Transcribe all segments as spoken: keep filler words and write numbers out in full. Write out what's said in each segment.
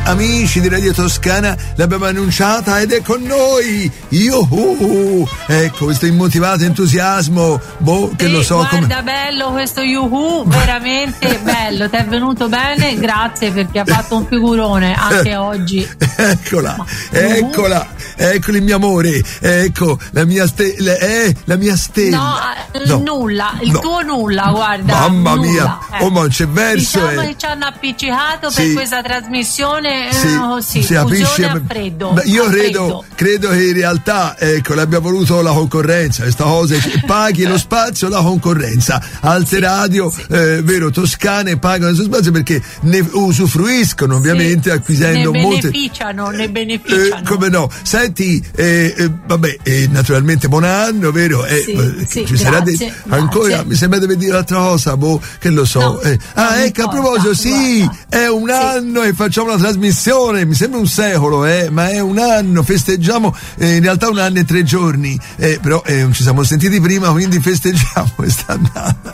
amici di Radio Toscana, l'abbiamo annunciata ed è con noi. Yuhu! Ecco, questo immotivato entusiasmo, boh, che sì, lo so guarda, come. bello questo yuhu, veramente bello, ti è venuto bene, grazie perché ha fatto un figurone anche oggi. Eccola, Ma, eccola, eccoli mio amore, ecco la mia stella, eh, la mia stella. No, no. nulla, il no. tuo nulla, guarda. Mamma nulla, mia, eh. oh ma c'è verso. Diciamo eh. che ci hanno appiccicato sì. per questa trasmissione, sì, eh, così, si capisce a freddo. Beh, io a credo, freddo. credo che in realtà ecco l'abbia voluto la concorrenza, questa cosa, paghi lo spazio la concorrenza, altre sì, radio sì. Eh, vero toscane pagano questo spazio perché ne usufruiscono ovviamente, sì, acquisendo ne molte beneficiano, ne beneficiano. Eh, come no, senti, eh, eh, vabbè, eh, naturalmente buon anno, vero? Eh, sì, eh, sì, ci sarà grazie, de- grazie. ancora, mi sembra deve dire un'altra cosa, boh, che lo so. No, eh. Ah, ecco, importa, a proposito, sì, guarda. è un sì. anno e facciamo una trasmissione, mi sembra un secolo, eh, ma è un anno, festeggiamo, eh, in realtà un anno e tre giorni, eh, però eh, ci siamo sentiti prima, quindi festeggiamo questa annata.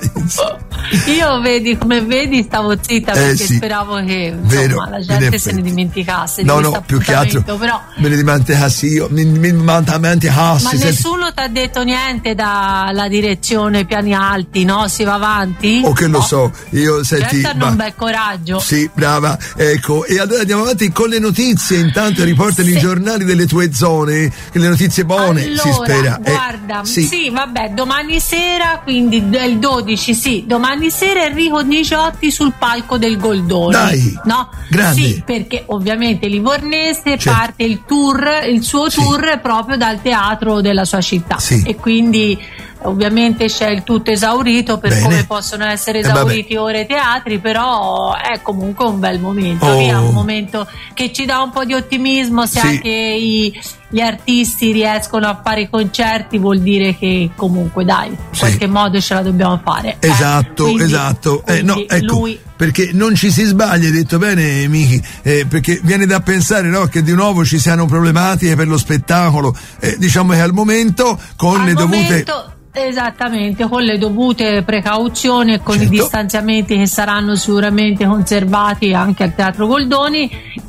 Io vedi, come vedi, stavo zitta eh, perché sì. speravo che insomma, Vero, la gente se ne dimenticasse no, di no, questo più che altro però me ne dimenticassi io, mi, mi dimenticassi. ma senti. nessuno ti ha detto niente dalla direzione piani alti, no? Si va avanti? O oh, che lo no. so, io senti. Certo hanno un bel coraggio. Sì, brava, ecco, e allora andiamo avanti con le notizie, intanto riportano sì. i giornali delle tue zone, che le notizie buone, allora, si spera. Guarda, eh, sì. sì, vabbè, domani sera, quindi il dodici, sì, domani sera Enrico Niciotti sul palco del Goldoni. Dai, no? grande. Sì, perché ovviamente Livornese certo. parte il tour, il suo sì. tour proprio dal teatro della sua città. Sì. E quindi ovviamente c'è il tutto esaurito per Bene. come possono essere esauriti eh, ora i teatri, però è comunque un bel momento, oh. via, un momento che ci dà un po' di ottimismo, se sì. anche i, gli artisti riescono a fare i concerti vuol dire che comunque dai, in sì. qualche modo ce la dobbiamo fare. Esatto, eh, quindi, esatto. Quindi eh, no, ecco, lui... perché non ci si sbaglia, hai detto bene Michi, eh, perché viene da pensare no, che di nuovo ci siano problematiche per lo spettacolo, eh, diciamo che al momento con al le momento... dovute... Esattamente, con le dovute precauzioni e con certo. i distanziamenti che saranno sicuramente conservati anche al Teatro Goldoni,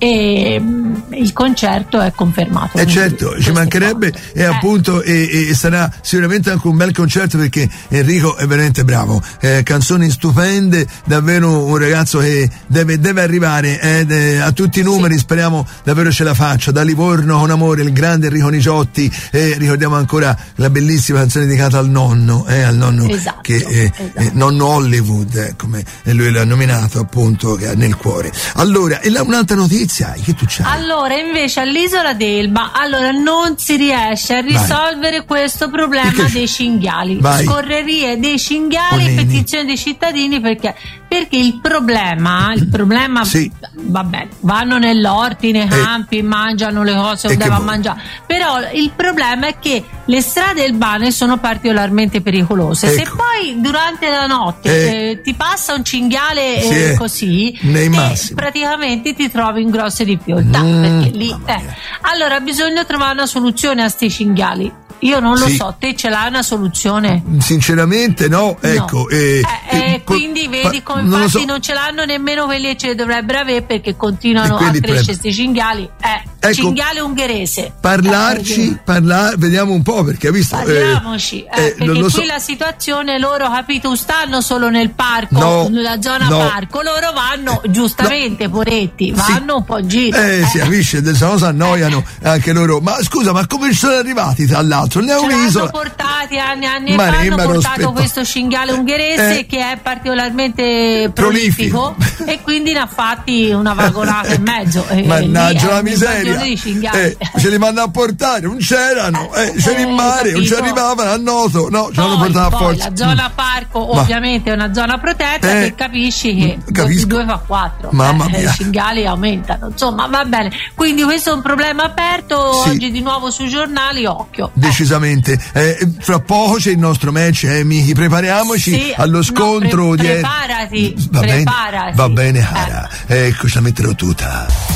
e mh, il concerto è confermato. Eh certo, ci mancherebbe cose. e eh. appunto e, e sarà sicuramente anche un bel concerto perché Enrico è veramente bravo, eh, canzoni stupende, davvero un ragazzo che deve, deve arrivare eh, de, a tutti i numeri, sì. speriamo davvero ce la faccia. Da Livorno con amore, il grande Enrico Niciotti, eh, ricordiamo ancora la bellissima canzone dedicata al nonno, eh, al nonno esatto, che eh, esatto. eh, nonno Hollywood, eh, come lui l'ha nominato appunto, che ha nel cuore. Allora, e là un'altra notizia che tu c'hai? Allora, invece all'isola d'Elba, allora non si riesce a risolvere Vai. questo problema perché? dei cinghiali, Vai. scorrerie dei cinghiali, oh, petizioni dei cittadini, perché perché il problema, il problema sì. vabbè, vanno nell'orti, nei campi, eh. mangiano le cose che devono mangiare, però il problema è che le strade elbane sono particolarmente pericolose. Ecco. Se poi durante la notte eh. eh, ti passa un cinghiale sì, eh, così, nei eh, praticamente ti trovi in grosse difficoltà, mm, perché lì eh. allora bisogna trovare una soluzione a sti cinghiali. Io non lo sì. so, te ce l'hai una soluzione? Sinceramente no, ecco. No. Eh, eh, eh, eh, quindi vedi come non infatti so. non ce l'hanno nemmeno quelli che ce le dovrebbero avere, perché continuano a pre- crescere questi cinghiali. Eh, ecco, cinghiale ungherese. Parlarci, eh, parlar, vediamo un po', perché ha visto. Parliamoci, eh, eh, perché qui so. la situazione, loro capito, stanno solo nel parco, no, nella zona no. parco, loro vanno, eh, giustamente, no. poretti, vanno sì. un po' in giro. Eh, eh. si capisce, se no si annoiano anche loro. Ma scusa, ma come ci sono arrivati tra l'altro? Ne è un'isola. Hanno portati anni e anni ma fa, hanno portato aspetta. questo cinghiale ungherese eh. che è particolarmente prolifico, prolifico. E quindi ne ha fatti una vagonata e mezzo. Mannaggia la miseria, eh, ce li mandano a portare, non c'erano, eh, c'era in mare, non ci arrivavano a noto, no, ce l'hanno portato a forza. La zona parco mm. ovviamente è una zona protetta, eh, che capisci che capisco. due fa quattro, mamma eh, mia. i cinghiali aumentano, insomma va bene, quindi questo è un problema aperto, sì. Oggi di nuovo sui giornali, occhio. Decisamente, eh, fra poco c'è il nostro match, eh, Michi, prepariamoci sì, allo scontro no, pre- di... preparati, va preparati. Bene, va bene Cara, eh. ecco, ce la metterò tutta.